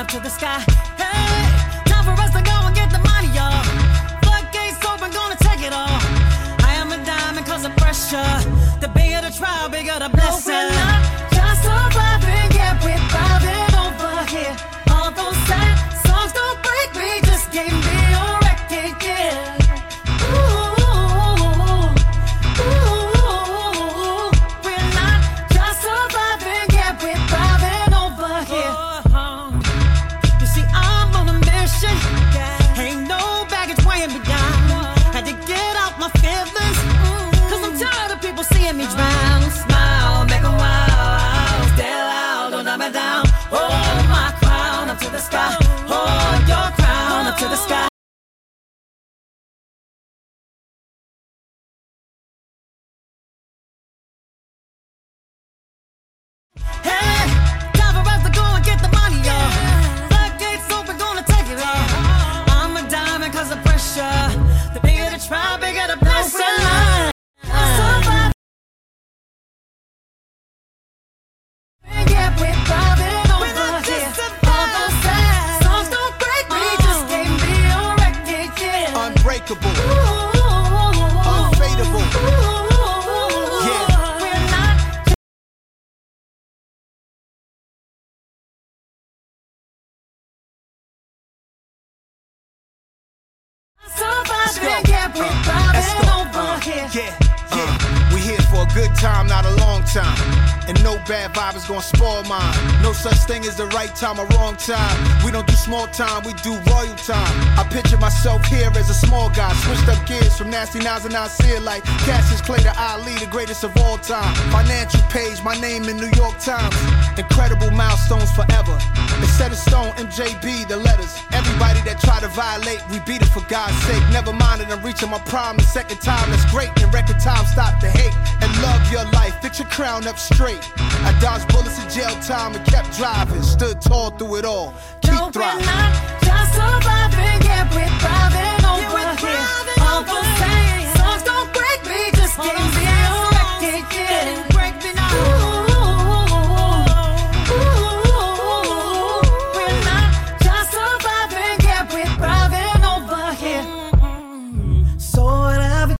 to the sky. Hey, time for us to go and get the money, y'all. Floodgates open, gonna take it all. I am a diamond cause of pressure. The bigger the trial, bigger the blessing. No, we're not just surviving, yeah, we're thriving over here. All those sad songs don't break me, just gave me a record, yeah. Ain't no baggage weighing me down. Had to get out my feelings, cause I'm tired of people seeing me drown. Smile, make 'em wild. Stay loud, don't let me down. Hold my crown up to the sky. Hold your crown up to the sky. Hey, time for us to go and get the money, y'all. Floodgates open, gonna take it all. I'm a diamond cause of pressure. The bigger the trial, bigger the blessing. Yeah, we're thriving over here. All those sad songs don't break me, just gave me a record, yeah. Unbreakable, unfadable. Yeah. We're not surviving, yeah, we're thriving over here. Yeah. We here for a good time, not a long time. And no bad vibe is gonna spoil mine. No such thing as the right time or wrong time. We don't do small time, we do royal time. I picture myself here as a small guy. Switched up gears from Nasty Nines and Nasir like Cassius Clay to Ali, the greatest of all time. Financial page, my name in New York Times. Incredible milestones forever. It's set in stone, MJB, the letters. Everybody that try to violate, we beat it for God's sake. Never mind that I'm reaching my prime the second time. That's great. In record time, stop the hate and love your life. Fix your crown up straight. I dodged bullets in jail time and kept driving. Stood tall through it all. Keep thriving. We're not just surviving, yeah, we're thriving over here. All those same songs don't break me, just give me